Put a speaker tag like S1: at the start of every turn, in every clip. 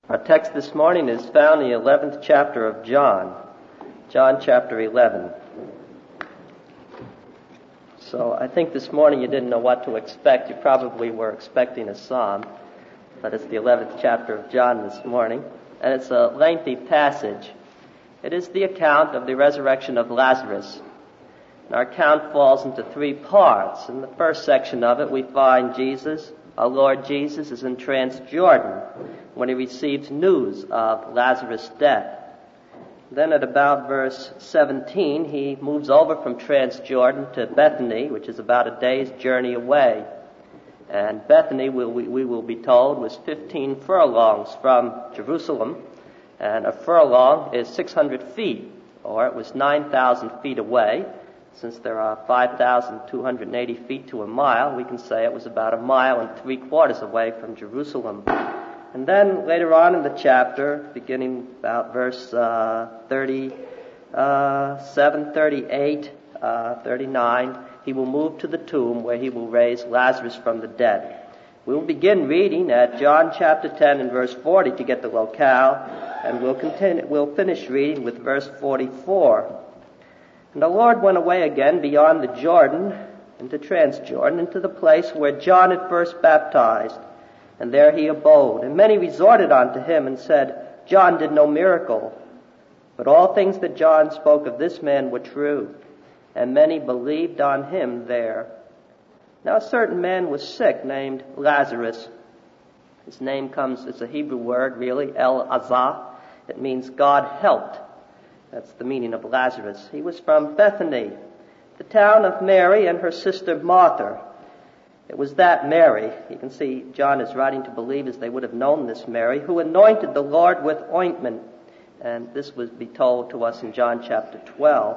S1: Our text this morning is found in the 11th chapter of John chapter 11. So I think this morning you didn't know what to expect. You probably were expecting a psalm, but it's the 11th chapter of John this morning, and it's a lengthy passage. It is the account of the resurrection of Lazarus. And our account falls into three parts. In the first section of it, we find Jesus, our Lord Jesus, is in Transjordan when he receives news of Lazarus' death. Then at about verse 17, he moves over from Transjordan to Bethany, which is about a day's journey away. And Bethany, we will be told, was 15 furlongs from Jerusalem, and a furlong is 600 feet, or it was 9,000 feet away. Since there are 5,280 feet to a mile, we can say it was about 1.75 miles away from Jerusalem. And then later on in the chapter, beginning about verse 37, 38, 39, he will move to the tomb where he will raise Lazarus from the dead. We will begin reading at John chapter 10 and verse 40 to get the locale, and we'll finish reading with verse 44. And the Lord went away again beyond the Jordan, into Transjordan, into the place where John had first baptized. And there he abode. And many resorted unto him and said, John did no miracle, but all things that John spoke of this man were true. And many believed on him there. Now a certain man was sick, named Lazarus. His name it's a Hebrew word, really, El-Azah. It means God helped. That's the meaning of Lazarus. He was from Bethany, the town of Mary and her sister Martha. It was that Mary, you can see John is writing to believers, they would have known this Mary, who anointed the Lord with ointment. And this was be told to us in John chapter 12,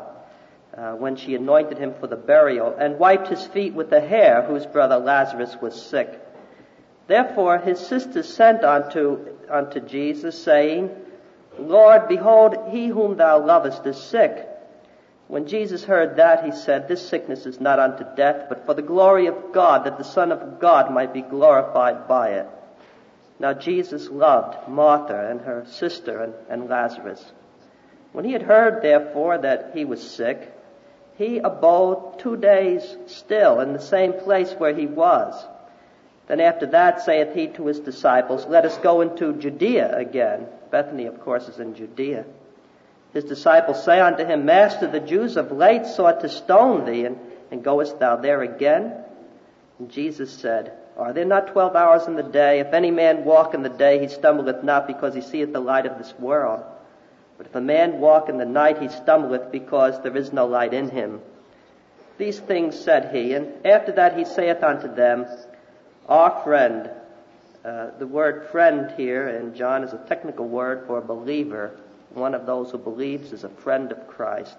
S1: when she anointed him for the burial and wiped his feet with the hair whose brother Lazarus was sick. Therefore his sisters sent unto Jesus, saying, Lord, behold, he whom thou lovest is sick. When Jesus heard that, he said, This sickness is not unto death, but for the glory of God, that the Son of God might be glorified by it. Now Jesus loved Martha and her sister and Lazarus. When he had heard, therefore, that he was sick, he abode 2 days still in the same place where he was. Then after that saith he to his disciples, Let us go into Judea again. Bethany, of course, is in Judea. His disciples say unto him, Master, the Jews of late sought to stone thee, and goest thou there again? And Jesus said, Are there not 12 hours in the day? If any man walk in the day, he stumbleth not, because he seeth the light of this world. But if a man walk in the night, he stumbleth, because there is no light in him. These things said he, and after that he saith unto them, Our friend. The word friend here in John is a technical word for a believer. One of those who believes is a friend of Christ.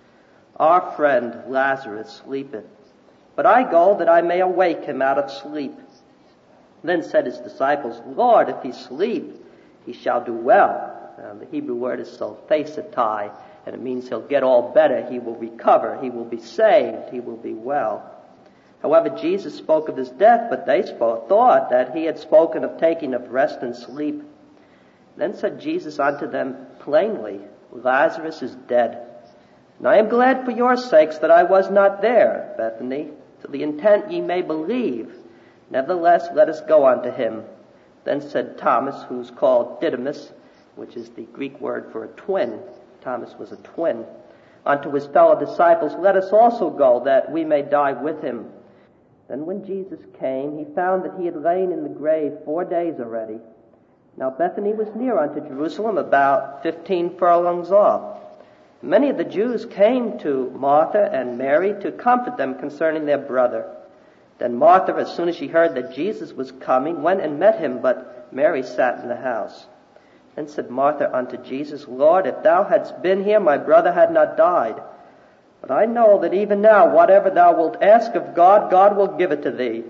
S1: Our friend Lazarus sleepeth, but I go that I may awake him out of sleep. Then said his disciples, Lord, if he sleep, he shall do well. The Hebrew word is sophesetai, and it means he'll get all better. He will recover. He will be saved. He will be well. However, Jesus spoke of his death, but they thought that he had spoken of taking of rest and sleep. Then said Jesus unto them plainly, Lazarus is dead. And I am glad for your sakes that I was not there, Bethany, to the intent ye may believe. Nevertheless, let us go unto him. Then said Thomas, who's called Didymus, which is the Greek word for a twin. Thomas was a twin. Unto his fellow disciples, Let us also go, that we may die with him. Then when Jesus came, he found that he had lain in the grave 4 days already. Now Bethany was near unto Jerusalem, about 15 furlongs off. Many of the Jews came to Martha and Mary to comfort them concerning their brother. Then Martha, as soon as she heard that Jesus was coming, went and met him, but Mary sat in the house. Then said Martha unto Jesus, Lord, if thou hadst been here, my brother had not died. But I know that even now, whatever thou wilt ask of God, God will give it to thee.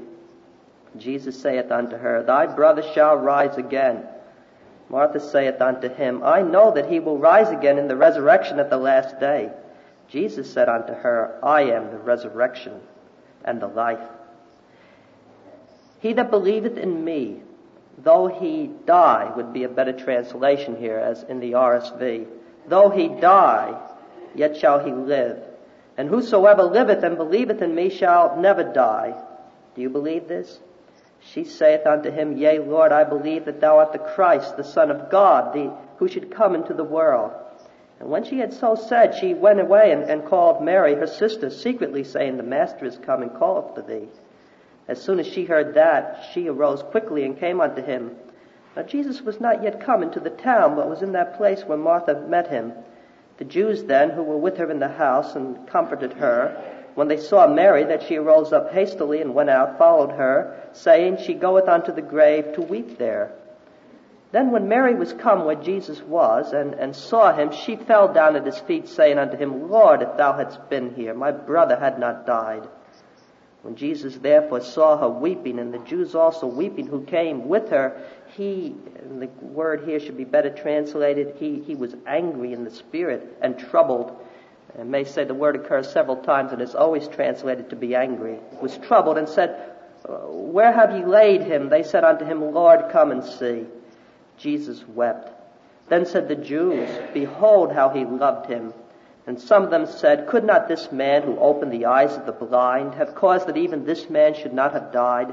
S1: Jesus saith unto her, Thy brother shall rise again. Martha saith unto him, I know that he will rise again in the resurrection at the last day. Jesus said unto her, I am the resurrection and the life. He that believeth in me, though he die would be a better translation here, as in the RSV. Though he die, yet shall he live. And whosoever liveth and believeth in me shall never die. Do you believe this? She saith unto him, Yea, Lord, I believe that thou art the Christ, the Son of God, who should come into the world. And when she had so said, she went away and called Mary, her sister, secretly, saying, The Master is come and calleth for thee. As soon as she heard that, she arose quickly and came unto him. Now Jesus was not yet come into the town, but was in that place where Martha met him. The Jews then, who were with her in the house, and comforted her, when they saw Mary, that she arose up hastily and went out, followed her, saying, She goeth unto the grave to weep there. Then when Mary was come where Jesus was, and saw him, she fell down at his feet, saying unto him, Lord, if thou hadst been here, my brother had not died. When Jesus therefore saw her weeping, and the Jews also weeping who came with her, and the word here should be better translated, he was angry in the spirit and troubled. I may say the word occurs several times and is always translated to be angry. Was troubled and said, Where have ye laid him? They said unto him, Lord, come and see. Jesus wept. Then said the Jews, Behold how he loved him. And some of them said, Could not this man who opened the eyes of the blind have caused that even this man should not have died?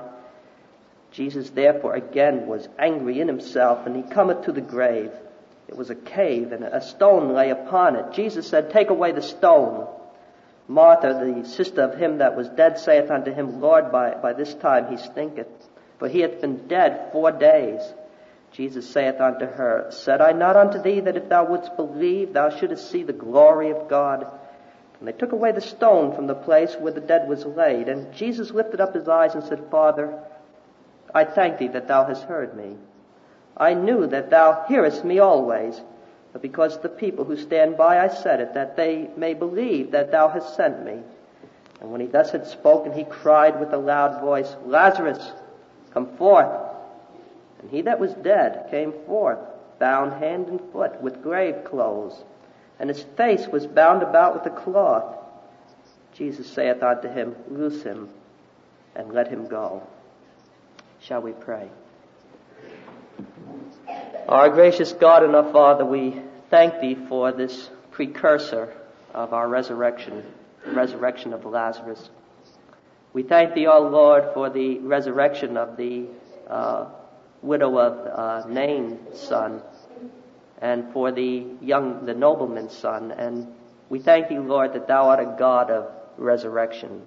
S1: Jesus therefore again was angry in himself, and he cometh to the grave. It was a cave, and a stone lay upon it. Jesus said, Take away the stone. Martha, the sister of him that was dead, saith unto him, Lord, by this time he stinketh, for he hath been dead 4 days. Jesus saith unto her, Said I not unto thee that if thou wouldst believe, thou shouldest see the glory of God? And they took away the stone from the place where the dead was laid. And Jesus lifted up his eyes and said, Father, I thank thee that thou hast heard me. I knew that thou hearest me always, but because of the people who stand by I said it, that they may believe that thou hast sent me. And when he thus had spoken, he cried with a loud voice, Lazarus, come forth. And he that was dead came forth, bound hand and foot with grave clothes, and his face was bound about with a cloth. Jesus saith unto him, Loose him, and let him go. Shall we pray? Our gracious God and our Father, we thank thee for this precursor of our resurrection, the resurrection of Lazarus. We thank thee, O Lord, for the resurrection of the widow of Nain's son, and for the nobleman's son. And we thank thee, Lord, that thou art a God of resurrection.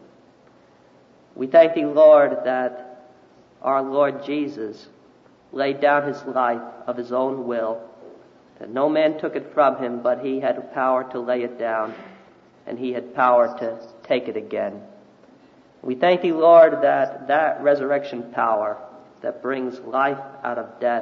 S1: We thank thee, Lord, that our Lord Jesus laid down his life of his own will, that no man took it from him, but he had power to lay it down, and he had power to take it again. We thank thee, Lord, that resurrection power that brings life out of death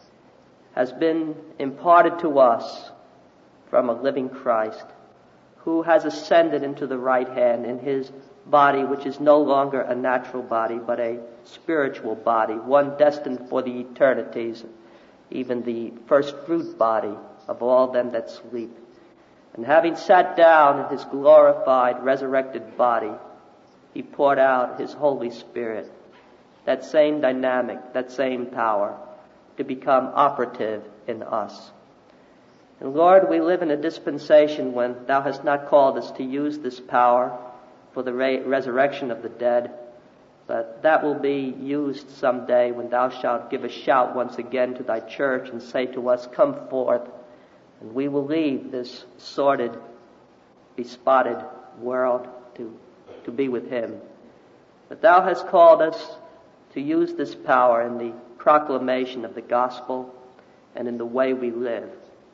S1: has been imparted to us from a living Christ, who has ascended into the right hand in his body, which is no longer a natural body, but a spiritual body, one destined for the eternities, even the first fruit body of all them that sleep. And having sat down in his glorified, resurrected body, he poured out his Holy Spirit, that same dynamic, that same power, to become operative in us. And Lord, we live in a dispensation when thou hast not called us to use this power for the resurrection of the dead, but that will be used someday when thou shalt give a shout once again to thy church and say to us, Come forth, and we will leave this sordid, bespotted world to be with him. But thou hast called us to use this power in the proclamation of the gospel and in the way we live.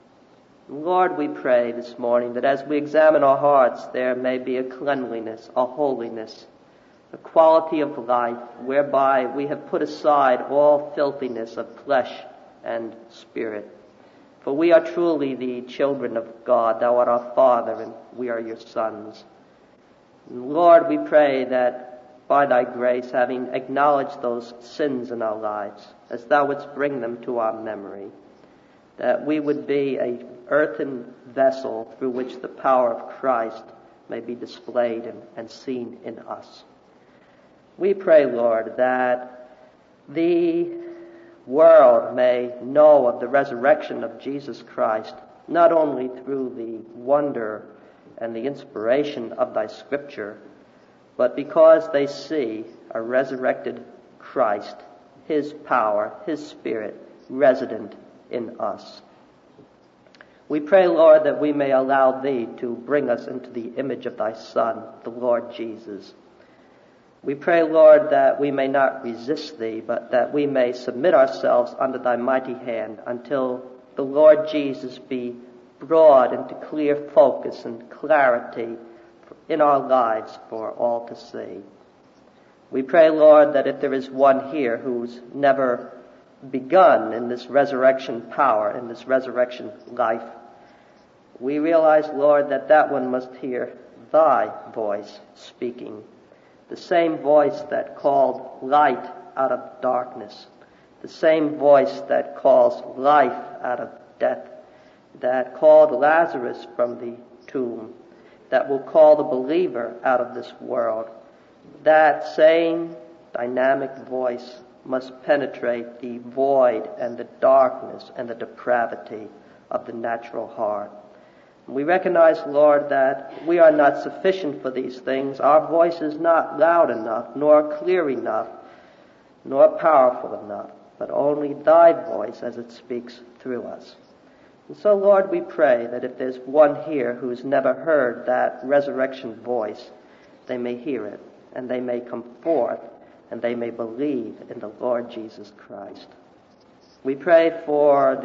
S1: Lord, we pray this morning that as we examine our hearts, there may be a cleanliness, a holiness, a quality of life whereby we have put aside all filthiness of flesh and spirit. For we are truly the children of God. Thou art our Father, and we are your sons. And Lord, we pray that by thy grace, having acknowledged those sins in our lives, as thou wouldst bring them to our memory, that we would be an earthen vessel through which the power of Christ may be displayed and seen in us. We pray, Lord, that the world may know of the resurrection of Jesus Christ, not only through the wonder and the inspiration of thy scripture, but because they see a resurrected Christ, his power, his Spirit, resident in us. We pray, Lord, that we may allow thee to bring us into the image of thy Son, the Lord Jesus. We pray, Lord, that we may not resist thee, but that we may submit ourselves under thy mighty hand until the Lord Jesus be brought into clear focus and clarity in our lives for all to see. We pray, Lord, that if there is one here who's never begun in this resurrection power, in this resurrection life, we realize, Lord, that that one must hear thy voice speaking, the same voice that called light out of darkness, the same voice that calls life out of death, that called Lazarus from the tomb, that will call the believer out of this world. That same dynamic voice must penetrate the void and the darkness and the depravity of the natural heart. We recognize, Lord, that we are not sufficient for these things. Our voice is not loud enough, nor clear enough, nor powerful enough, but only thy voice as it speaks through us. And so, Lord, we pray that if there's one here who's never heard that resurrection voice, they may hear it, and they may come forth, and they may believe in the Lord Jesus Christ. We pray for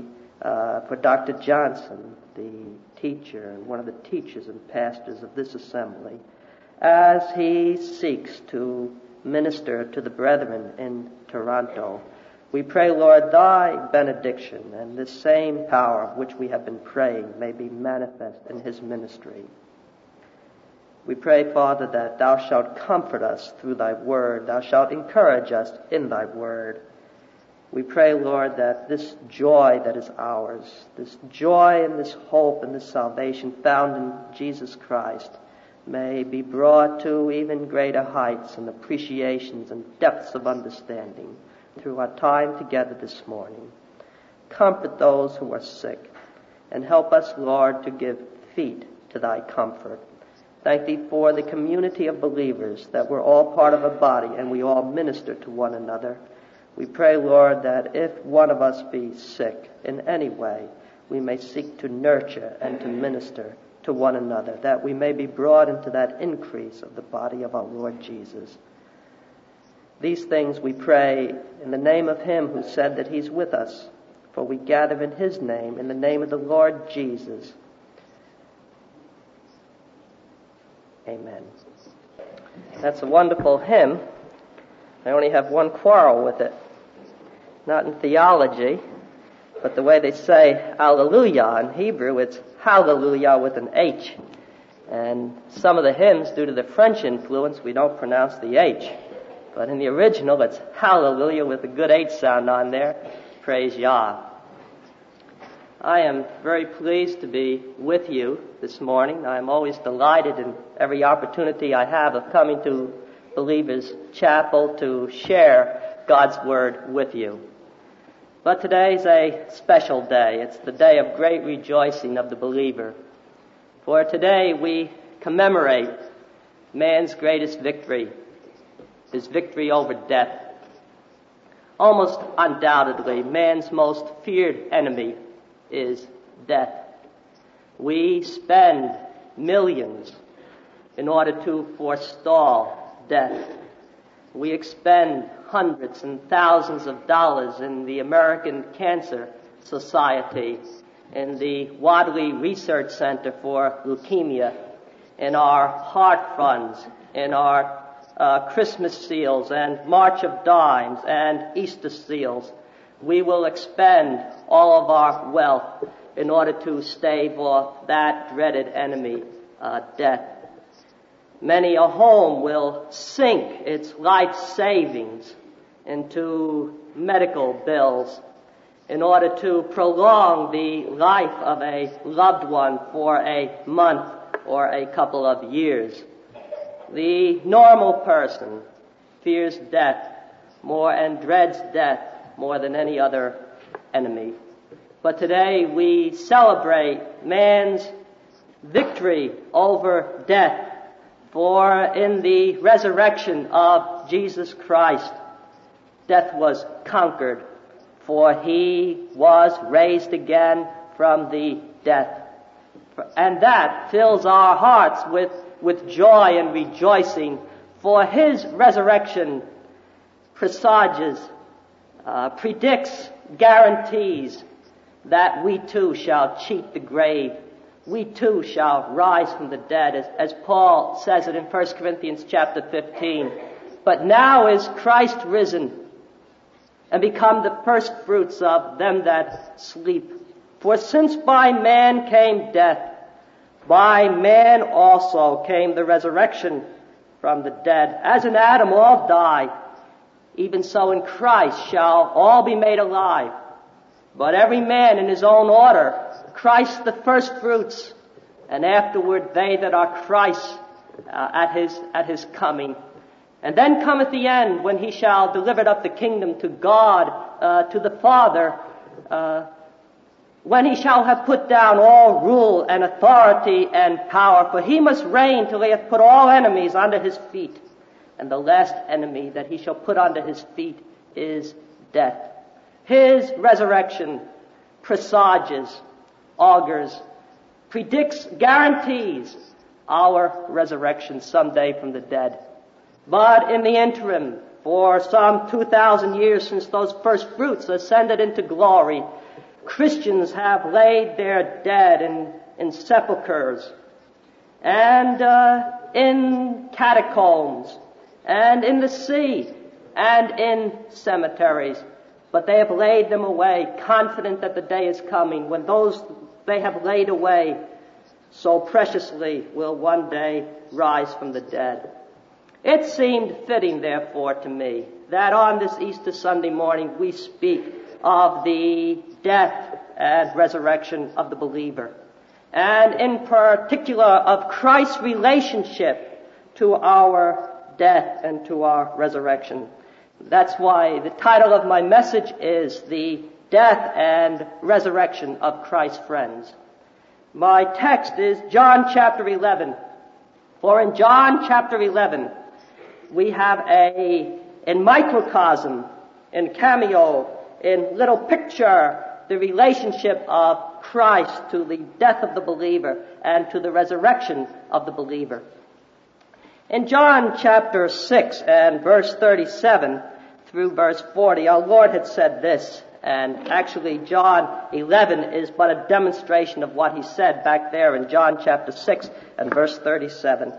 S1: Dr. Johnson, the teacher and one of the teachers and pastors of this assembly, as he seeks to minister to the brethren in Toronto. We pray, Lord, thy benediction and this same power of which we have been praying may be manifest in his ministry. We pray, Father, that thou shalt comfort us through thy word. Thou shalt encourage us in thy word. We pray, Lord, that this joy that is ours, this joy and this hope and this salvation found in Jesus Christ, may be brought to even greater heights and appreciations and depths of understanding through our time together this morning. Comfort those who are sick, and help us, Lord, to give feet to thy comfort. Thank thee for the community of believers, that we're all part of a body and we all minister to one another. We pray, Lord, that if one of us be sick in any way, we may seek to nurture and to minister to one another, that we may be brought into that increase of the body of our Lord Jesus. These things we pray in the name of him who said that he's with us, for we gather in his name, in the name of the Lord Jesus. Amen. That's a wonderful hymn. I only have one quarrel with it. Not in theology, but the way they say Alleluia. In Hebrew, it's Hallelujah with an H. And some of the hymns, due to the French influence, we don't pronounce the H. But in the original, it's Hallelujah with a good H sound on there. Praise Yah. I am very pleased to be with you this morning. I'm always delighted in every opportunity I have of coming to Believers Chapel to share God's Word with you. But today's a special day. It's the day of great rejoicing of the believer. For today we commemorate man's greatest victory, his victory over death. Almost undoubtedly, man's most feared enemy is death. We spend millions in order to forestall death. We expend hundreds and thousands of dollars in the American Cancer Society, in the Wadley Research Center for Leukemia, in our heart funds, in our Christmas seals and March of Dimes and Easter seals. We will expend all of our wealth in order to stave off that dreaded enemy, death. Many a home will sink its life savings into medical bills in order to prolong the life of a loved one for a month or a couple of years. The normal person fears death more and dreads death more than any other enemy. But today we celebrate man's victory over death, for in the resurrection of Jesus Christ, death was conquered, for he was raised again from the death. And that fills our hearts with joy and rejoicing, for his resurrection presages, predicts, guarantees that we too shall cheat the grave. We too shall rise from the dead, as Paul says it in 1 Corinthians chapter 15. But now is Christ risen and become the first fruits of them that sleep. For since by man came death, by man also came the resurrection from the dead. As in Adam all die, even so in Christ shall all be made alive. But every man in his own order, Christ the first fruits, and afterward they that are Christ at his coming. And then cometh the end, when he shall deliver up the kingdom to God, to the Father, when he shall have put down all rule and authority and power. For he must reign till he hath put all enemies under his feet. And the last enemy that he shall put under his feet is death. His resurrection presages, augurs, predicts, guarantees our resurrection someday from the dead. But in the interim, for some 2,000 years since those first fruits ascended into glory, Christians have laid their dead in sepulchres and in catacombs and in the sea and in cemeteries. But they have laid them away, confident that the day is coming when those they have laid away so preciously will one day rise from the dead. It seemed fitting, therefore, to me that on this Easter Sunday morning we speak of the death and resurrection of the believer, and in particular of Christ's relationship to our death and to our resurrection. That's why the title of my message is The Death and Resurrection of Christ's Friends. My text is John chapter 11. For in John chapter 11, we have in microcosm, in cameo, in little picture, the relationship of Christ to the death of the believer and to the resurrection of the believer. In John chapter 6 and verse 37 through verse 40, our Lord had said this, and actually John 11 is but a demonstration of what he said back there in John chapter 6 and verse 37.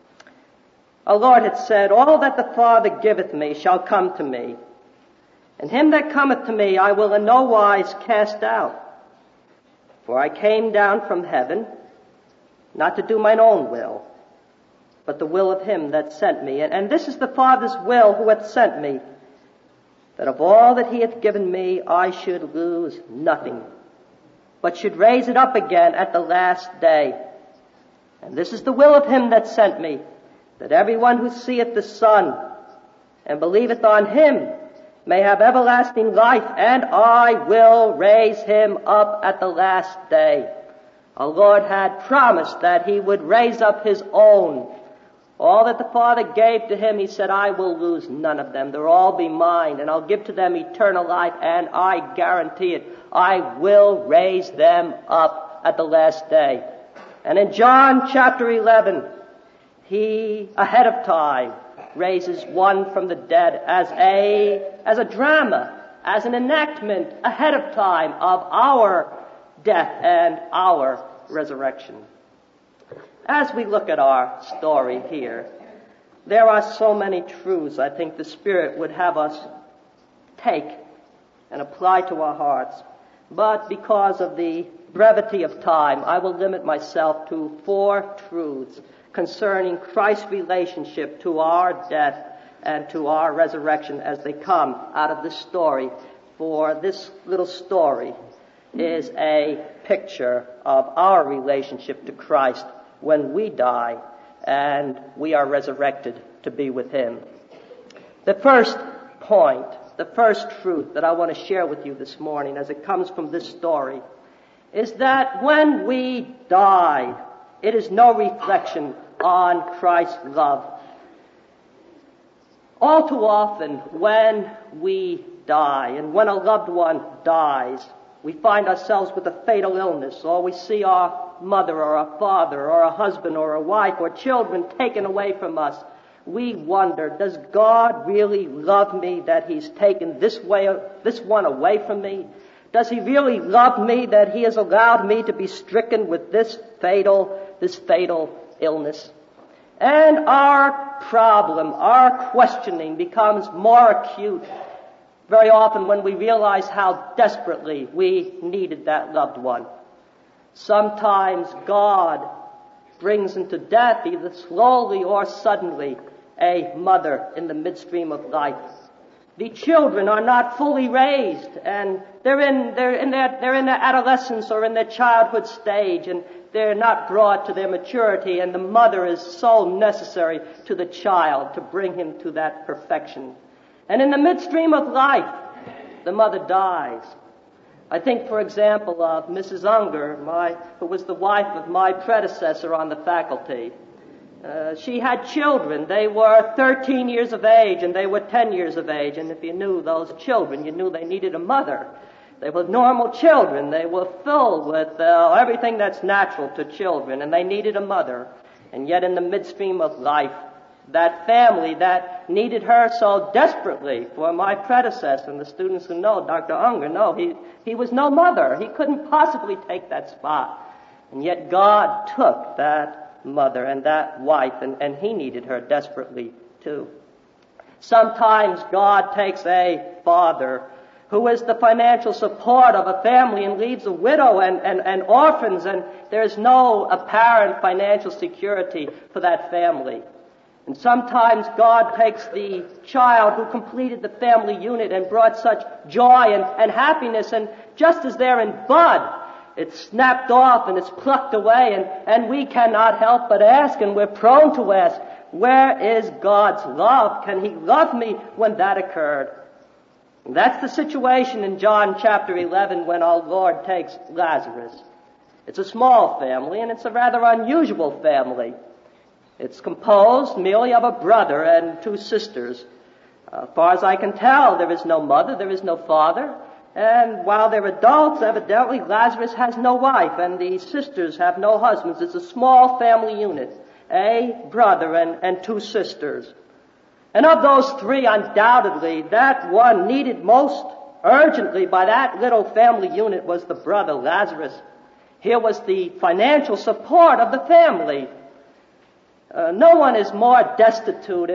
S1: Our Lord had said, "All that the Father giveth me shall come to me, and him that cometh to me I will in no wise cast out. For I came down from heaven, not to do mine own will, but the will of him that sent me. And this is the Father's will who hath sent me, that of all that he hath given me I should lose nothing, but should raise it up again at the last day. And this is the will of him that sent me, that everyone who seeth the Son and believeth on him may have everlasting life, and I will raise him up at the last day." Our Lord had promised that he would raise up his own. All that the Father gave to him, he said, "I will lose none of them. They'll all be mine, and I'll give to them eternal life, and I guarantee it, I will raise them up at the last day." And in John chapter 11, he, ahead of time, raises one from the dead as a drama, as an enactment ahead of time of our death and our resurrection. As we look at our story here, there are so many truths I think the Spirit would have us take and apply to our hearts. But because of the brevity of time, I will limit myself to 4 truths concerning Christ's relationship to our death and to our resurrection as they come out of this story. For this little story is a picture of our relationship to Christ when we die and we are resurrected to be with him. The first point the first truth that I want to share with you this morning as it comes from this story is that when we die, it is no reflection on Christ's love. All too often, when we die, and when a loved one dies, we find ourselves with a fatal illness, or we see our mother or our father or a husband or a wife or children taken away from us. We wonder, does God really love me that He's taken this one away from me? Does He really love me that He has allowed me to be stricken with this fatal illness? And our problem, our questioning becomes more acute very often when we realize how desperately we needed that loved one. Sometimes God brings into death, either slowly or suddenly, a mother in the midstream of life. The children are not fully raised, and they're in their adolescence or in their childhood stage, and they're not brought to their maturity, and the mother is so necessary to the child to bring him to that perfection. And in the midstream of life, the mother dies. I think, for example, of Mrs. Unger, who was the wife of my predecessor on the faculty. She had children. They were 13 years of age and they were 10 years of age. And if you knew those children, you knew they needed a mother. They were normal children. They were filled with everything that's natural to children, and they needed a mother. And yet in the midstream of life, that family that needed her so desperately, for my predecessor and the students who know Dr. Unger know he was no mother. He couldn't possibly take that spot. And yet God took that mother and that wife, and He needed her desperately too. Sometimes God takes a father who is the financial support of a family and leaves a widow and orphans, and there's no apparent financial security for that family. And sometimes God takes the child who completed the family unit and brought such joy and happiness, and just as they're in bud, it's snapped off and it's plucked away, and we cannot help but ask, and we're prone to ask, where is God's love? Can He love me when that occurred? And that's the situation in John chapter 11 when our Lord takes Lazarus. It's a small family, and it's a rather unusual family. It's composed merely of a brother and two sisters. As far as I can tell, there is no mother, there is no father. And while they're adults, evidently Lazarus has no wife, and the sisters have no husbands. It's a small family unit, a brother and two sisters. And of those three, undoubtedly, that one needed most urgently by that little family unit was the brother Lazarus. Here was the financial support of the family. No one is more destitute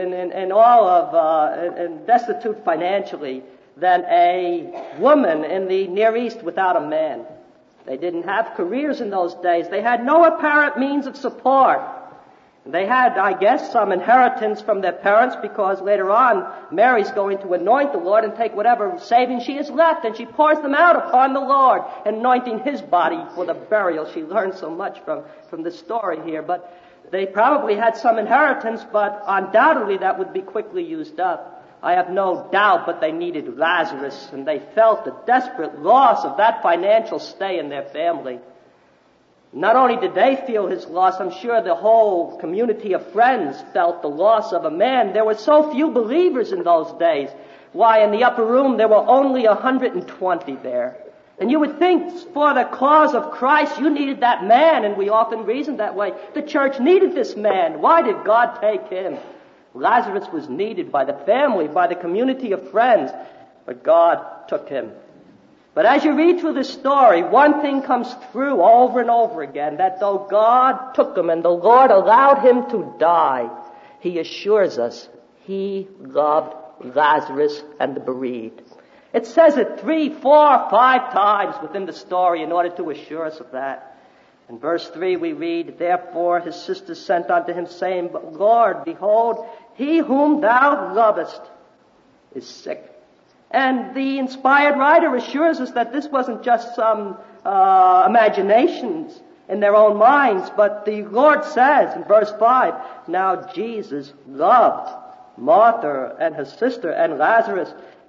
S1: and destitute financially than a woman in the Near East without a man. They didn't have careers in those days. They had no apparent means of support. They had, I guess, some inheritance from their parents, because later on Mary's going to anoint the Lord and take whatever savings she has left, and she pours them out upon the Lord, anointing His body for the burial. She learned so much from this story here. But they probably had some inheritance, but undoubtedly that would be quickly used up. I have no doubt, but they needed Lazarus, and they felt the desperate loss of that financial stay in their family. Not only did they feel his loss, I'm sure the whole community of friends felt the loss of a man. There were so few believers in those days. Why, in the upper room there were only 120 there. And you would think for the cause of Christ you needed that man, and we often reason that way. The church needed this man. Why did God take him? Lazarus was needed by the family, by the community of friends, but God took him. But as you read through this story, one thing comes through over and over again, that though God took him and the Lord allowed him to die, He assures us He loved Lazarus and the bereaved. It says it 3, 4, 5 times within the story in order to assure us of that. In verse 3 we read, "Therefore his sisters sent unto him, saying, Lord, behold, he whom thou lovest is sick." And the inspired writer assures us that this wasn't just some imaginations in their own minds, but the Lord says in verse 5, "Now Jesus loved Martha and her sister and Lazarus."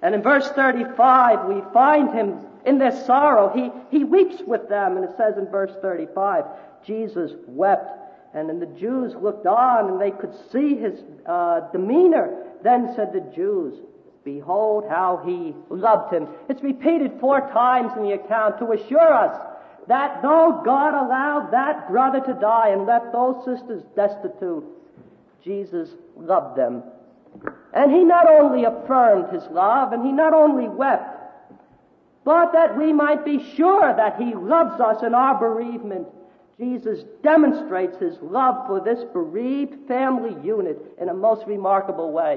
S1: And in verse 35, we find him in their sorrow. He weeps with them. And it says in verse 35, Jesus wept. And then the Jews looked on, and they could see his demeanor. Then said the Jews, behold how he loved him. It's repeated 4 times in the account to assure us that though God allowed that brother to die and left those sisters destitute, Jesus loved them. And he not only affirmed his love, and he not only wept, but that we might be sure that he loves us in our bereavement. Jesus demonstrates his love for this bereaved family unit in a most remarkable way.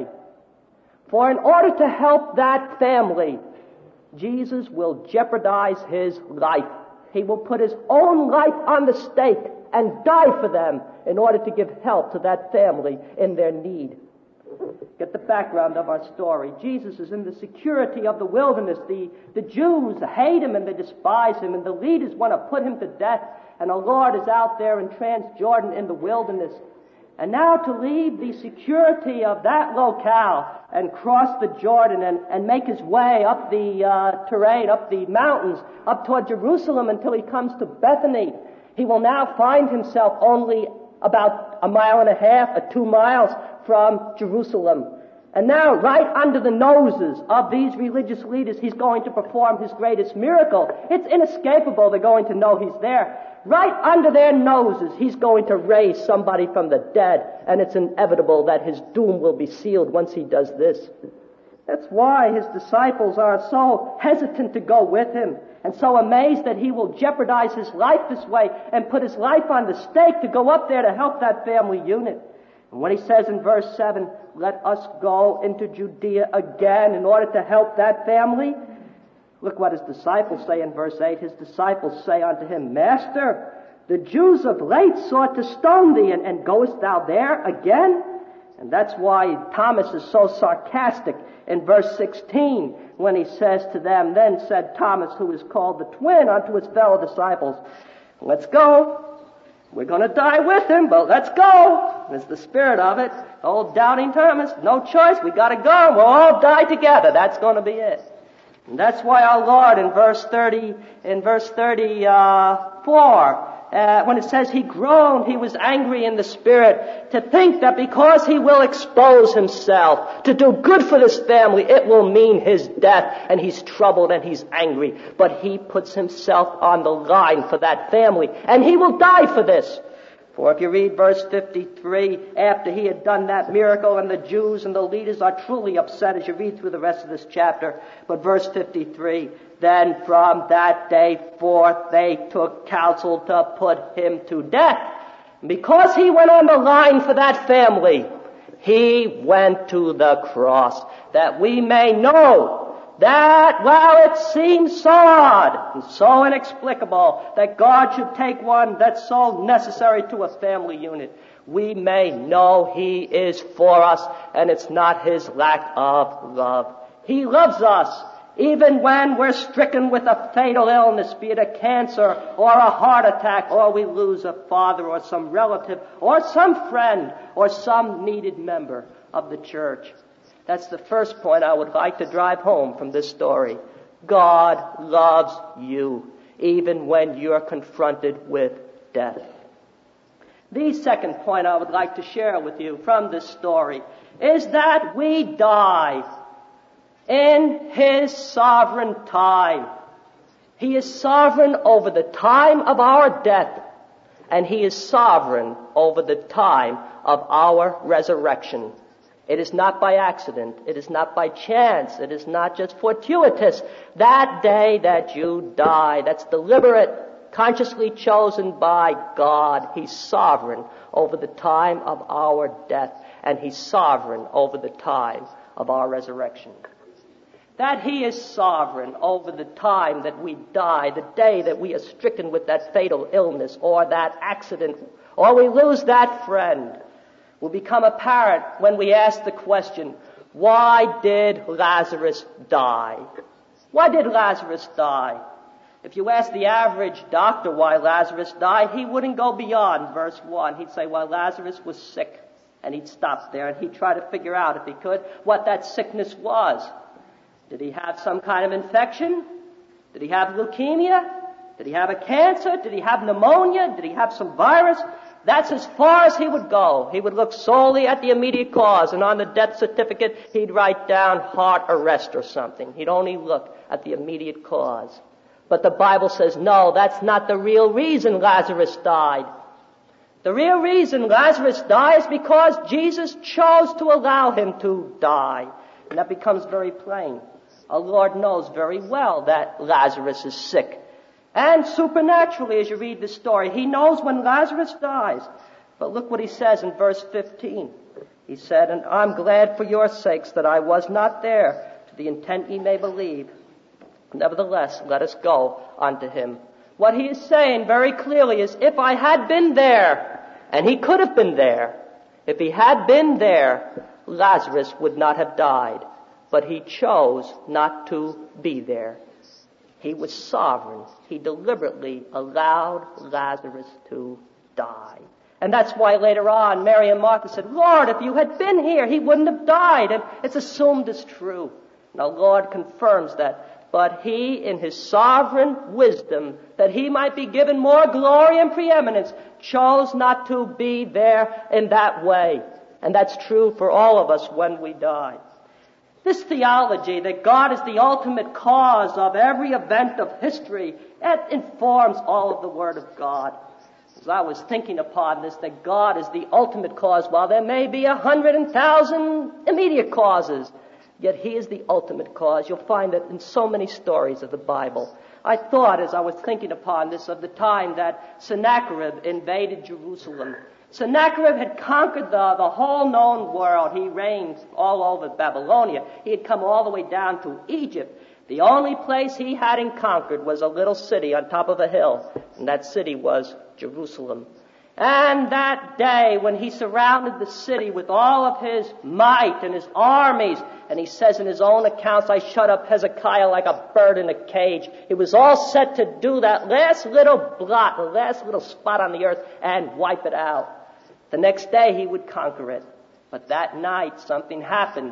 S1: For in order to help that family, Jesus will jeopardize his life. He will put his own life on the stake and die for them in order to give help to that family in their need. Get the background of our story. Jesus is in the security of the wilderness. The Jews hate him and they despise him, and the leaders want to put him to death. And our Lord is out there in Transjordan in the wilderness. And now to leave the security of that locale and cross the Jordan and make his way up the terrain, up the mountains, up toward Jerusalem until he comes to Bethany. He will now find himself only about 1.5 miles or 2 miles from Jerusalem. And now, right under the noses of these religious leaders, he's going to perform his greatest miracle. It's inescapable. They're going to know he's there. Right under their noses, he's going to raise somebody from the dead, and it's inevitable that his doom will be sealed once he does this. That's why his disciples are so hesitant to go with him, and so amazed that he will jeopardize his life this way and put his life on the stake to go up there to help that family unit. And when he says in verse 7, let us go into Judea again in order to help that family, look what his disciples say in verse 8. His disciples say unto him, Master, the Jews of late sought to stone thee, and goest thou there again? And that's why Thomas is so sarcastic in verse 16 when he says to them, Then said Thomas, who is called the twin, unto his fellow disciples, Let's go. We're going to die with him, but let's go. It's the spirit of it. Old doubting Thomas, no choice. We got to go. We'll all die together. That's going to be it. And that's why our Lord in verse 34, when it says he groaned, he was angry in the spirit, to think that because he will expose himself to do good for this family, it will mean his death, and he's troubled and he's angry. But he puts himself on the line for that family, and he will die for this. For if you read verse 53, after he had done that miracle, and the Jews and the leaders are truly upset as you read through the rest of this chapter, but verse 53, then from that day forth they took counsel to put him to death. Because he went on the line for that family, he went to the cross, that we may know that while it seems so odd and so inexplicable that God should take one that's so necessary to a family unit, we may know he is for us, and it's not his lack of love. He loves us even when we're stricken with a fatal illness, be it a cancer or a heart attack, or we lose a father or some relative or some friend or some needed member of the church. That's the first point I would like to drive home from this story. God loves you, even when you're confronted with death. The second point I would like to share with you from this story is that we die in his sovereign time. He is sovereign over the time of our death, and he is sovereign over the time of our resurrection. It is not by accident. It is not by chance. It is not just fortuitous. That day that you die, that's deliberate, consciously chosen by God. He's sovereign over the time of our death, and he's sovereign over the time of our resurrection. That he is sovereign over the time that we die, the day that we are stricken with that fatal illness or that accident, or we lose that friend, will become apparent when we ask the question, why did Lazarus die? Why did Lazarus die? If you ask the average doctor why Lazarus died, he wouldn't go beyond verse 1. He'd say, well, Lazarus was sick. And he'd stop there and he'd try to figure out, if he could, what that sickness was. Did he have some kind of infection? Did he have leukemia? Did he have a cancer? Did he have pneumonia? Did he have some virus? That's as far as he would go. He would look solely at the immediate cause, and on the death certificate, he'd write down heart arrest or something. He'd only look at the immediate cause. But the Bible says, no, that's not the real reason Lazarus died. The real reason Lazarus died is because Jesus chose to allow him to die. And that becomes very plain. Our Lord knows very well that Lazarus is sick. And supernaturally, as you read the story, he knows when Lazarus dies. But look what he says in verse 15. He said, and I'm glad for your sakes that I was not there, to the intent ye may believe. Nevertheless, let us go unto him. What he is saying very clearly is, if I had been there, and he could have been there, if he had been there, Lazarus would not have died. But he chose not to be there. He was sovereign. He deliberately allowed Lazarus to die. And that's why later on, Mary and Martha said, Lord, if you had been here, he wouldn't have died. And it's assumed as true. Now, Lord confirms that. But he, in his sovereign wisdom, that he might be given more glory and preeminence, chose not to be there in that way. And that's true for all of us when we die. This theology that God is the ultimate cause of every event of history, it informs all of the Word of God. As I was thinking upon this, that God is the ultimate cause, while there may be 100,000 immediate causes, yet He is the ultimate cause. You'll find that in so many stories of the Bible. I thought, as I was thinking upon this, of the time that Sennacherib invaded Jerusalem. Sennacherib had conquered the whole known world. He reigned all over Babylonia. He had come all the way down to Egypt. The only place he hadn't conquered was a little city on top of a hill, and that city was Jerusalem. And that day when he surrounded the city with all of his might and his armies, and he says in his own accounts, I shut up Hezekiah like a bird in a cage. It was all set to do that last little blot, the last little spot on the earth, and wipe it out. The next day he would conquer it. But that night something happened.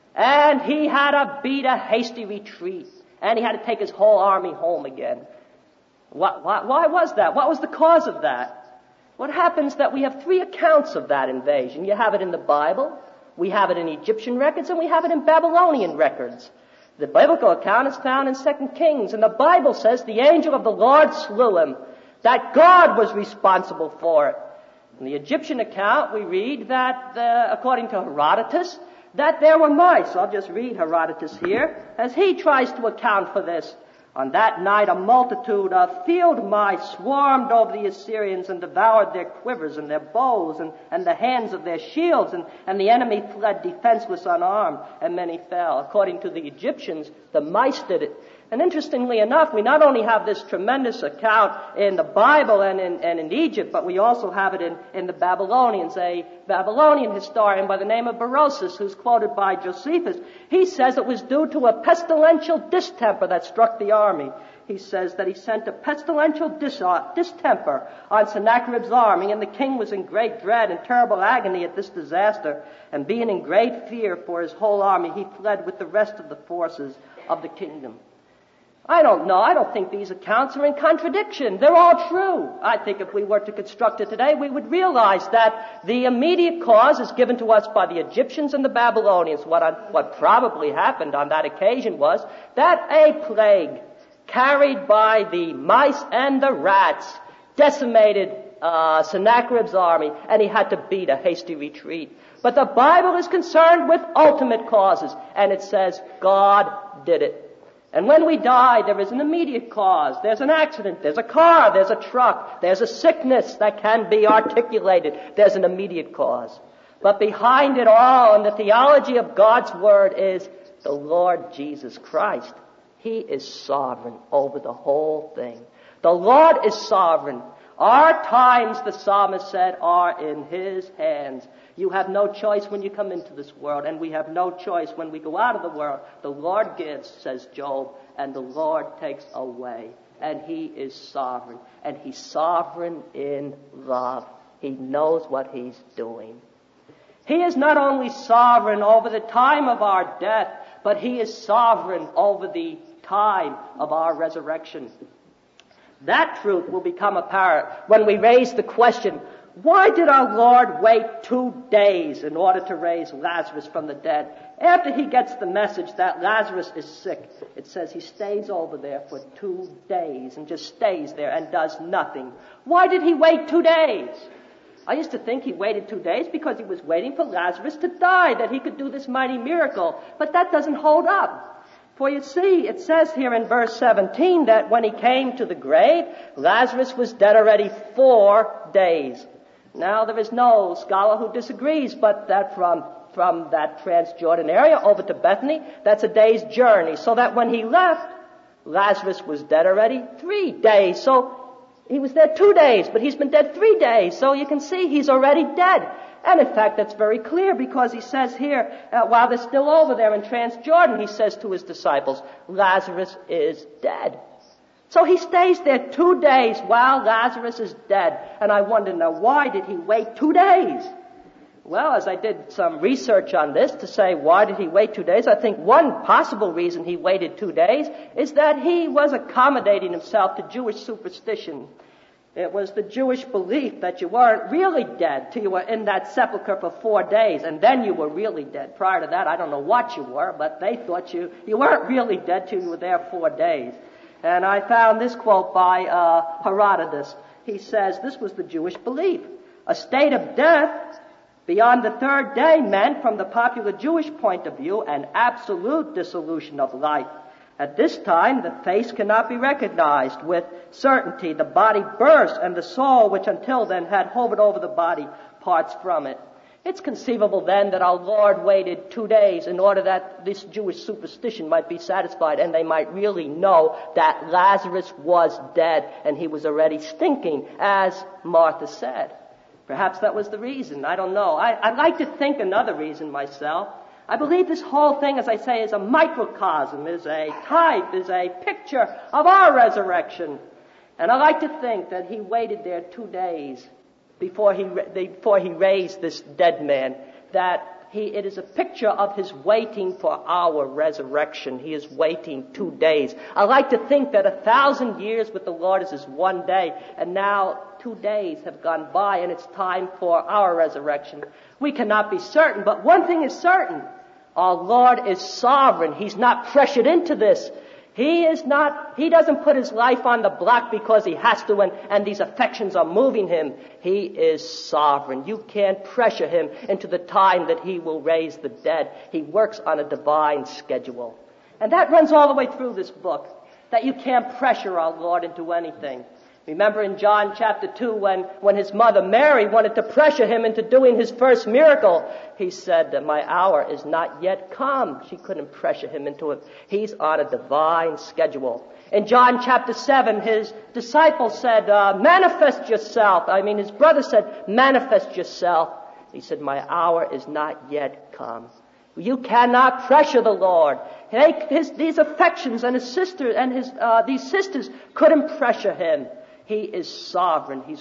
S1: And he had to beat a hasty retreat. And he had to take his whole army home again. Why was that? What was the cause of that? What happens that we have 3 accounts of that invasion. You have it in the Bible, we have it in Egyptian records, and we have it in Babylonian records. The biblical account is found in 2 Kings, and the Bible says the angel of the Lord slew him, that God was responsible for it. In the Egyptian account, we read that, according to Herodotus, that there were mice. I'll just read Herodotus here, as he tries to account for this. On that night, a multitude of field mice swarmed over the Assyrians and devoured their quivers and their bows and the hands of their shields, and the enemy fled defenseless, unarmed, and many fell. According to the Egyptians, the mice did it. And interestingly enough, we not only have this tremendous account in the Bible and in Egypt, but we also have it in the Babylonians. A Babylonian historian by the name of Berosus, who's quoted by Josephus, he says it was due to a pestilential distemper that struck the army. He says that he sent a pestilential distemper on Sennacherib's army, and the king was in great dread and terrible agony at this disaster. And being in great fear for his whole army, he fled with the rest of the forces of the kingdom. I don't know. I don't think these accounts are in contradiction. They're all true. I think if we were to construct it today, we would realize that the immediate cause is given to us by the Egyptians and the Babylonians. What probably happened on that occasion was that a plague carried by the mice and the rats decimated Sennacherib's army, and he had to beat a hasty retreat. But the Bible is concerned with ultimate causes, and it says God did it. And when we die, there is an immediate cause. There's an accident. There's a car. There's a truck. There's a sickness that can be articulated. There's an immediate cause. But behind it all, in the theology of God's Word, is the Lord Jesus Christ. He is sovereign over the whole thing. The Lord is sovereign. Our times, the psalmist said, are in His hands. You have no choice when you come into this world, and we have no choice when we go out of the world. The Lord gives, says Job, and the Lord takes away. And He is sovereign. And He's sovereign in love. He knows what He's doing. He is not only sovereign over the time of our death, but he is sovereign over the time of our resurrection. That truth will become apparent when we raise the question, why did our Lord wait 2 days in order to raise Lazarus from the dead? After he gets the message that Lazarus is sick, it says he stays over there for 2 days and just stays there and does nothing. Why did he wait 2 days? I used to think he waited 2 days because he was waiting for Lazarus to die, that he could do this mighty miracle. But that doesn't hold up. For you see, it says here in verse 17 that when he came to the grave, Lazarus was dead already 4 days. Now, there is no scholar who disagrees, but that from that Transjordan area over to Bethany, that's a day's journey. So that when he left, Lazarus was dead already 3 days. So he was dead 2 days, but he's been dead 3 days. So you can see he's already dead. And in fact, that's very clear because he says here, while they're still over there in Transjordan, he says to his disciples, Lazarus is dead. So he stays there 2 days while Lazarus is dead. And I wonder now, why did he wait 2 days? Well, as I did some research on this to say, why did he wait 2 days? I think one possible reason he waited 2 days is that he was accommodating himself to Jewish superstition. It was the Jewish belief that you weren't really dead till you were in that sepulcher for 4 days, and then you were really dead. Prior to that, I don't know what you were, but they thought you weren't really dead till you were there 4 days. And I found this quote by Herodotus. He says this was the Jewish belief. A state of death beyond the 3rd day meant, from the popular Jewish point of view, an absolute dissolution of life. At this time, the face cannot be recognized with certainty. The body bursts, and the soul, which until then had hovered over the body, parts from it. It's conceivable then that our Lord waited 2 days in order that this Jewish superstition might be satisfied and they might really know that Lazarus was dead and he was already stinking, as Martha said. Perhaps that was the reason. I don't know. I'd like to think another reason myself. I believe this whole thing, as I say, is a microcosm, is a type, is a picture of our resurrection. And I like to think that he waited there 2 days before he raised this dead man, that it is a picture of his waiting for our resurrection. He is waiting 2 days. I like to think that 1,000 years with the Lord is as 1 day, and now 2 days have gone by, and it's time for our resurrection. We cannot be certain, but one thing is certain. Our Lord is sovereign. He's not pressured into this. He doesn't put his life on the block because he has to and these affections are moving him. He is sovereign. You can't pressure him into the time that he will raise the dead. He works on a divine schedule. And that runs all the way through this book, that you can't pressure our Lord into anything. Remember in John chapter 2 when his mother Mary wanted to pressure him into doing his first miracle, he said that my hour is not yet come. She couldn't pressure him into it. He's on a divine schedule. In John chapter 7, his disciples said, manifest yourself. His brother said, manifest yourself. He said, my hour is not yet come. You cannot pressure the Lord. These affections and his sister and these sisters couldn't pressure him. He is sovereign. He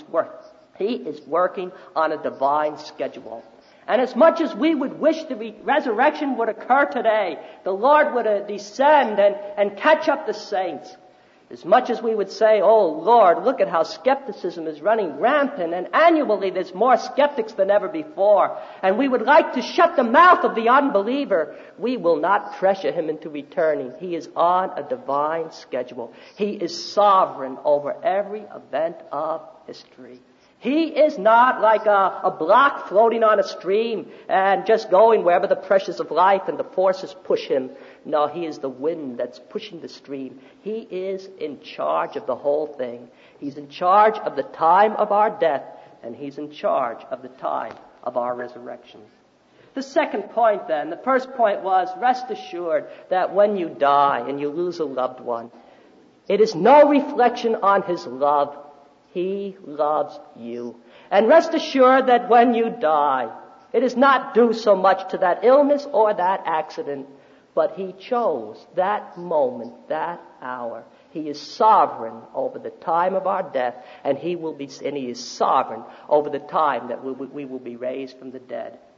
S1: is working on a divine schedule. And as much as we would wish the resurrection would occur today, the Lord would descend and catch up the saints. As much as we would say, oh Lord, look at how skepticism is running rampant, and annually there's more skeptics than ever before, and we would like to shut the mouth of the unbeliever, we will not pressure him into returning. He is on a divine schedule. He is sovereign over every event of history. He is not like a block floating on a stream and just going wherever the pressures of life and the forces push him. No, he is the wind that's pushing the stream. He is in charge of the whole thing. He's in charge of the time of our death, and he's in charge of the time of our resurrection. The second point then, the first point was, rest assured that when you die and you lose a loved one, it is no reflection on his love. He loves you. And rest assured that when you die, it is not due so much to that illness or that accident, but he chose that moment, that hour. He is sovereign over the time of our death, and he is sovereign over the time that we will be raised from the dead.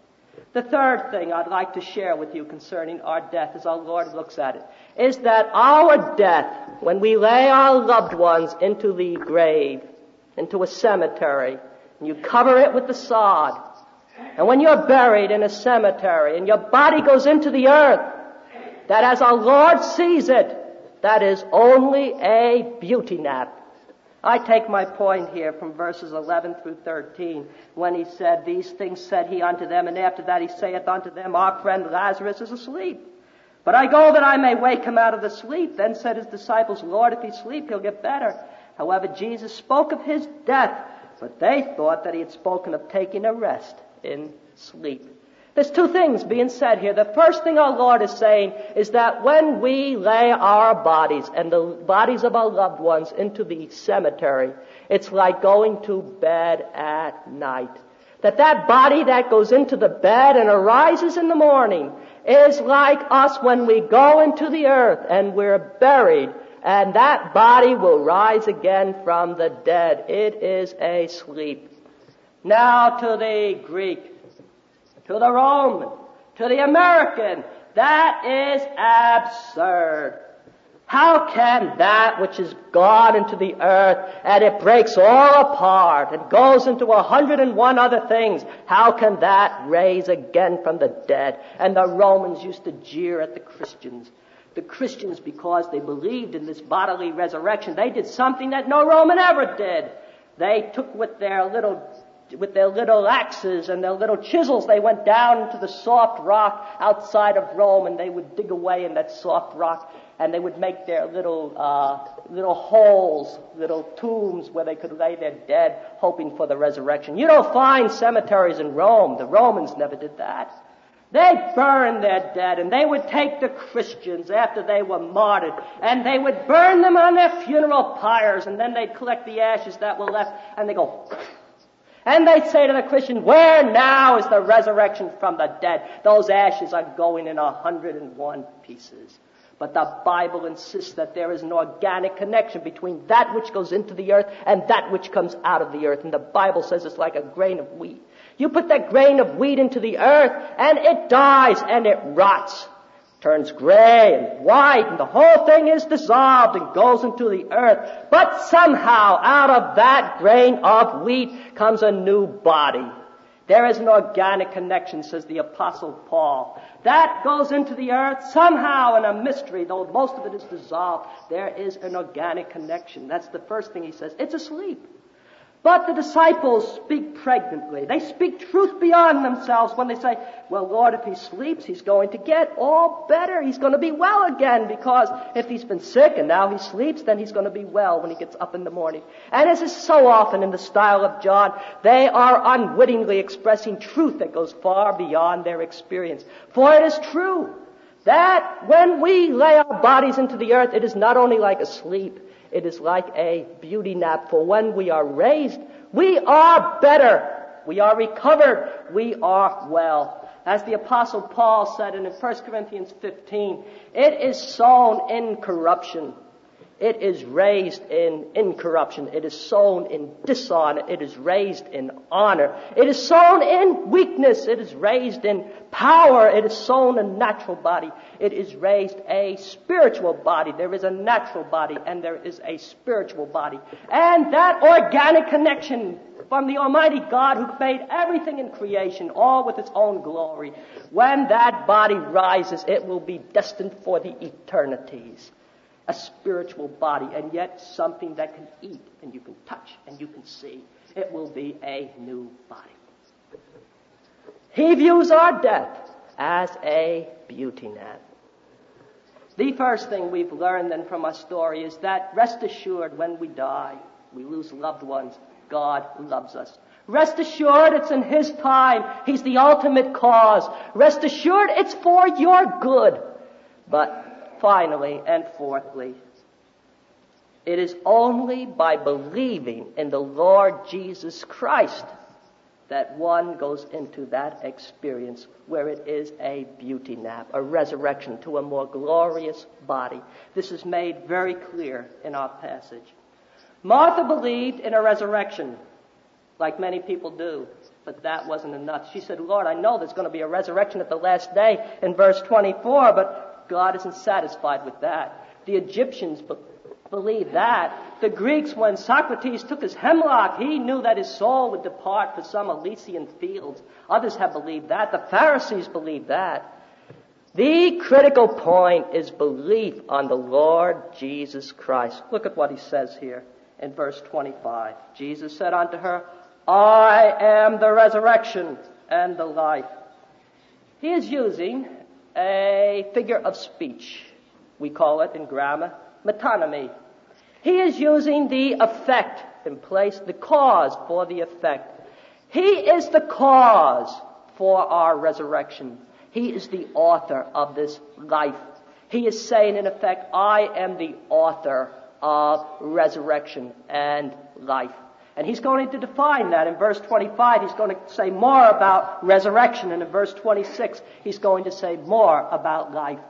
S1: The third thing I'd like to share with you concerning our death as our Lord looks at it is that our death, when we lay our loved ones into the grave, into a cemetery, and you cover it with the sod, and when you're buried in a cemetery and your body goes into the earth, that as our Lord sees it, that is only a beauty nap. I take my point here from verses 11 through 13, when he said, "These things said he unto them, and after that he saith unto them, Our friend Lazarus is asleep. But I go that I may wake him out of the sleep. Then said his disciples, Lord, if he sleep, he'll get better. However, Jesus spoke of his death, but they thought that he had spoken of taking a rest in sleep." There's two things being said here. The first thing our Lord is saying is that when we lay our bodies and the bodies of our loved ones into the cemetery, it's like going to bed at night. That body that goes into the bed and arises in the morning is like us when we go into the earth and we're buried, and that body will rise again from the dead. It is a sleep. Now to the Greek, to the Roman, to the American, that is absurd. How can that which is gone into the earth and it breaks all apart and goes into 101 other things, how can that raise again from the dead? And the Romans used to jeer at the Christians. The Christians, because they believed in this bodily resurrection, they did something that no Roman ever did. They took with their little axes and their little chisels, they went down into the soft rock outside of Rome, and they would dig away in that soft rock, and they would make their little holes, little tombs where they could lay their dead, hoping for the resurrection. You don't find cemeteries in Rome. The Romans never did that. They burned their dead, and they would take the Christians after they were martyred, and they would burn them on their funeral pyres, and then they'd collect the ashes that were left, and they go... And they'd say to the Christian, where now is the resurrection from the dead? Those ashes are going in 101 pieces. But the Bible insists that there is an organic connection between that which goes into the earth and that which comes out of the earth. And the Bible says it's like a grain of wheat. You put that grain of wheat into the earth and it dies and it rots. Turns gray and white, and the whole thing is dissolved and goes into the earth. But somehow, out of that grain of wheat comes a new body. There is an organic connection, says the Apostle Paul. That goes into the earth somehow in a mystery, though most of it is dissolved. There is an organic connection. That's the first thing he says. It's asleep. But the disciples speak pregnantly. They speak truth beyond themselves when they say, well, Lord, if he sleeps, he's going to get all better. He's going to be well again, because if he's been sick and now he sleeps, then he's going to be well when he gets up in the morning. And as is so often in the style of John, they are unwittingly expressing truth that goes far beyond their experience. For it is true that when we lay our bodies into the earth, it is not only like a sleep, it is like a beauty nap. For when we are raised, we are better. We are recovered. We are well. As the Apostle Paul said in 1 Corinthians 15, it is sown in corruption. It is raised in incorruption. It is sown in dishonor. It is raised in honor. It is sown in weakness. It is raised in power. It is sown a natural body. It is raised a spiritual body. There is a natural body and there is a spiritual body. And that organic connection from the Almighty God who made everything in creation, all with its own glory, when that body rises, it will be destined for the eternities. A spiritual body, and yet something that can eat, and you can touch, and you can see. It will be a new body. He views our death as a beauty nap. The first thing we've learned then from our story is that, rest assured, when we die, we lose loved ones, God loves us. Rest assured, it's in His time. He's the ultimate cause. Rest assured, it's for your good. But finally and fourthly, it is only by believing in the Lord Jesus Christ that one goes into that experience where it is a beauty nap, a resurrection to a more glorious body. This is made very clear in our passage. Martha believed in a resurrection. like many people do. But that wasn't enough. She said, Lord, I know there's going to be a resurrection at the last day in verse 24, but God isn't satisfied with that. The Egyptians believed that. The Greeks, when Socrates took his hemlock, he knew that his soul would depart for some Elysian fields. Others have believed that. The Pharisees believed that. The critical point is belief on the Lord Jesus Christ. Look at what he says here in verse 25. Jesus said unto her, I am the resurrection and the life. He is using a figure of speech. We call it in grammar metonymy. He is using the effect in place, the cause for the effect. He is the cause for our resurrection. He is the author of this life. He is saying, in effect, I am the author of resurrection and life. And he's going to define that. In verse 25, he's going to say more about resurrection. And in verse 26, he's going to say more about life.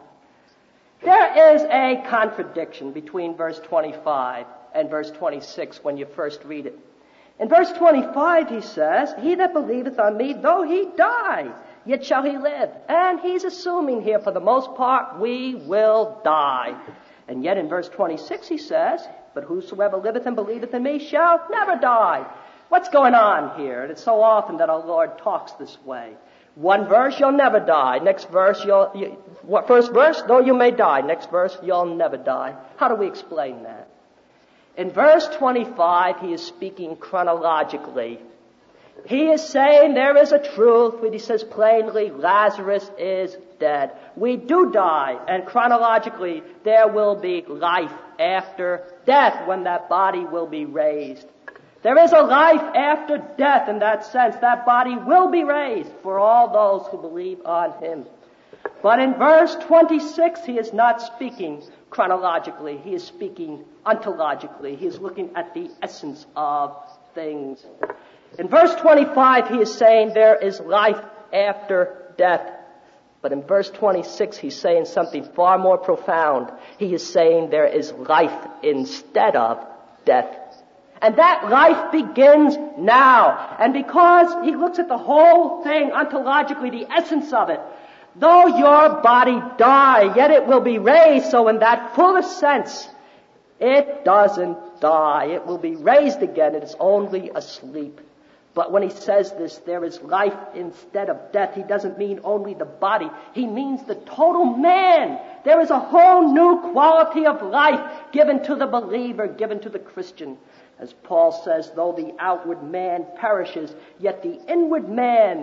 S1: There is a contradiction between verse 25 and verse 26 when you first read it. In verse 25, he says, He that believeth on me, though he die, yet shall he live. And he's assuming here, for the most part, we will die. And yet in verse 26, he says, But whosoever liveth and believeth in me shall never die. What's going on here? And it's so often that our Lord talks this way. One verse, you'll never die. Next verse, first verse, though you may die. Next verse, you'll never die. How do we explain that? In verse 25, he is speaking chronologically. He is saying there is a truth when he says plainly, Lazarus is dead. We do die, and chronologically, there will be life after death when that body will be raised. There is a life after death in that sense. That body will be raised for all those who believe on him. But in verse 26, he is not speaking chronologically. He is speaking ontologically. He is looking at the essence of things. In verse 25, he is saying there is life after death. But in verse 26, he's saying something far more profound. He is saying there is life instead of death. And that life begins now. And because he looks at the whole thing ontologically, the essence of it, though your body die, yet it will be raised. So in that fullest sense, it doesn't die. It will be raised again. It is only asleep. But when he says this, there is life instead of death, he doesn't mean only the body. He means the total man. There is a whole new quality of life given to the believer, given to the Christian. As Paul says, though the outward man perishes, yet the inward man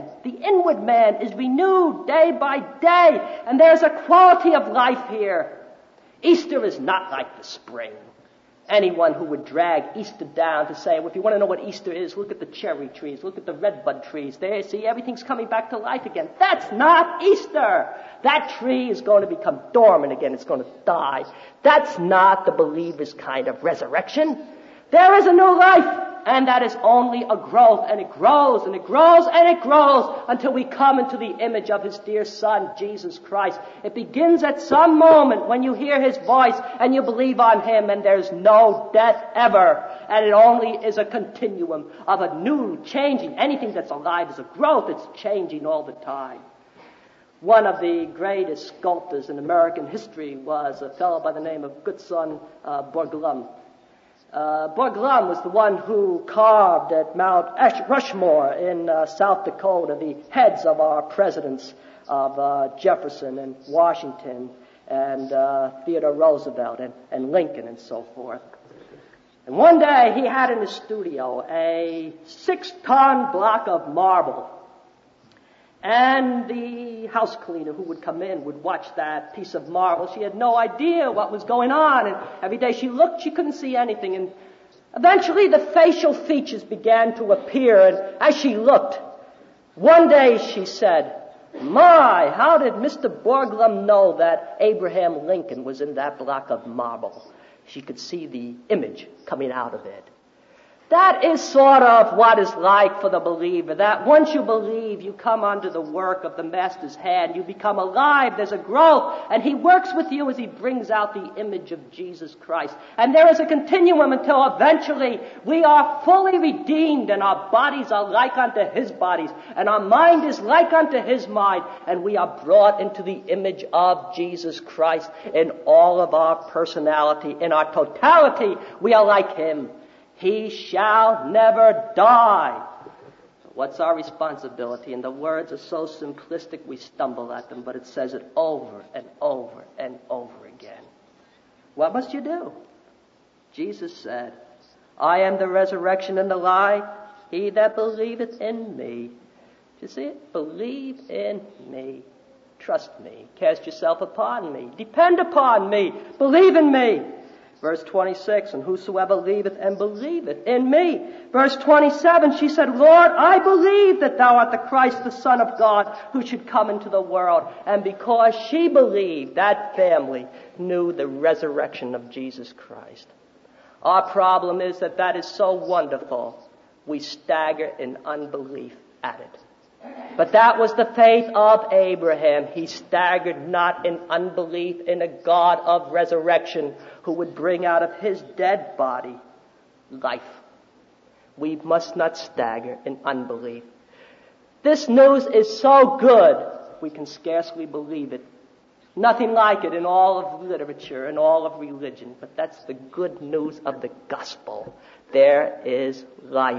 S1: is renewed day by day. And there's a quality of life here. Easter is not like the spring. Anyone who would drag Easter down to say, well, if you want to know what Easter is, look at the cherry trees, look at the redbud trees. There, see, everything's coming back to life again. That's not Easter. That tree is going to become dormant again. It's going to die. That's not the believer's kind of resurrection. There is a new life, and that is only a growth, and it grows, and it grows, and it grows until we come into the image of his dear Son, Jesus Christ. It begins at some moment when you hear his voice and you believe on him, and there's no death ever. And it only is a continuum of a new changing. Anything that's alive is a growth. It's changing all the time. One of the greatest sculptors in American history was a fellow by the name of Gutzon Borglum. Borglum was the one who carved at Mount Rushmore in South Dakota the heads of our presidents of Jefferson and Washington and Theodore Roosevelt and Lincoln and so forth. And one day he had in his studio a 6-ton block of marble. And the house cleaner who would come in would watch that piece of marble. She had no idea what was going on. And every day she looked, she couldn't see anything. And eventually the facial features began to appear. And as she looked, one day she said, "My, how did Mr. Borglum know that Abraham Lincoln was in that block of marble?" She could see the image coming out of it. That is sort of what it's like for the believer, that once you believe, you come under the work of the Master's hand. You become alive. There's a growth. And He works with you as He brings out the image of Jesus Christ. And there is a continuum until eventually we are fully redeemed and our bodies are like unto His bodies. And our mind is like unto His mind. And we are brought into the image of Jesus Christ in all of our personality. In our totality, we are like Him. He shall never die. What's our responsibility? And the words are so simplistic we stumble at them, but it says it over and over and over again. What must you do? Jesus said, I am the resurrection and the life. He that believeth in me. Do you see it? Believe in me. Trust me. Cast yourself upon me. Depend upon me. Believe in me. Verse 26, and whosoever believeth and believeth in me. Verse 27, she said, Lord, I believe that thou art the Christ, the Son of God, who should come into the world. And because she believed, that family knew the resurrection of Jesus Christ. Our problem is that is so wonderful, we stagger in unbelief at it. But that was the faith of Abraham. He staggered not in unbelief in a God of resurrection who would bring out of his dead body life. We must not stagger in unbelief. This news is so good, we can scarcely believe it. Nothing like it in all of literature, in all of religion. But that's the good news of the gospel. There is life.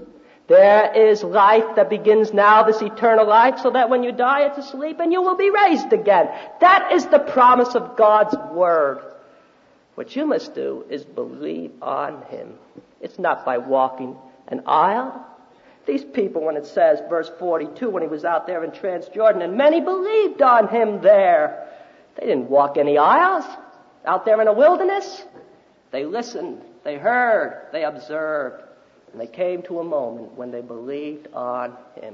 S1: There is life that begins now, this eternal life, so that when you die, it's asleep and you will be raised again. That is the promise of God's word. What you must do is believe on Him. It's not by walking an aisle. These people, when it says, verse 42, when He was out there in Transjordan, and many believed on Him there. They didn't walk any aisles out there in the wilderness. They listened, they heard, they observed. And they came to a moment when they believed on Him.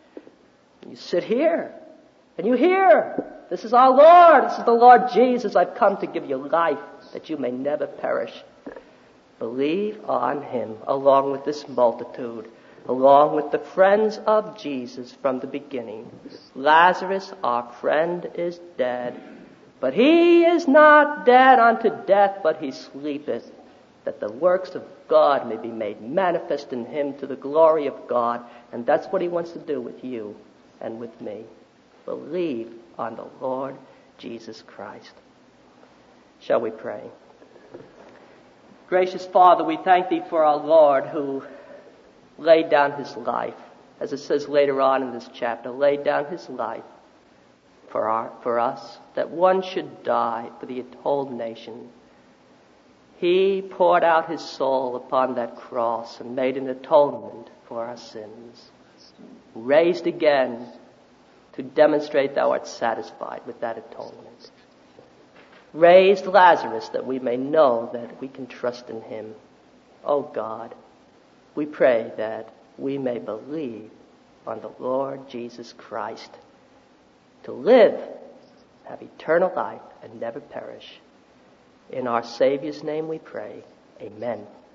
S1: You sit here and you hear, this is our Lord, this is the Lord Jesus. I've come to give you life that you may never perish. Believe on Him along with this multitude, along with the friends of Jesus from the beginning. Lazarus, our friend, is dead, but he is not dead unto death, but he sleepeth, that the works of God may be made manifest in him to the glory of God. And that's what He wants to do with you and with me. Believe on the Lord Jesus Christ. Shall we pray? Gracious Father, we thank Thee for our Lord who laid down His life, as it says later on in this chapter, laid down His life for us, that one should die for the whole nation. He poured out His soul upon that cross and made an atonement for our sins. Raised again to demonstrate Thou art satisfied with that atonement. Raised Lazarus that we may know that we can trust in Him. Oh God, we pray that we may believe on the Lord Jesus Christ to live, have eternal life, and never perish. In our Savior's name we pray. Amen.